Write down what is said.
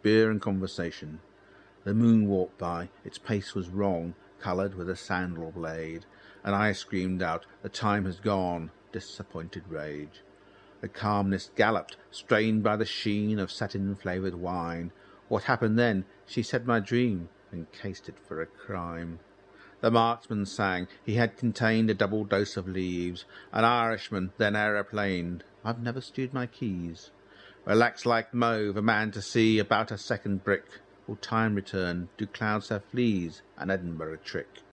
beer and conversation. The moon walked by, its pace was wrong, coloured with a sandal blade, and I screamed out, "The time has gone," disappointed rage. The calmness galloped, strained by the sheen of satin-flavoured wine. What happened then? She said my dream, and cased it for a crime. The marksman sang, he had contained a double dose of leaves. An Irishman then aeroplaned. I've never stewed my keys. Relaxed like mauve, a man to see, about a second brick. Will time return? Do clouds have fleas? An Edinburgh trick.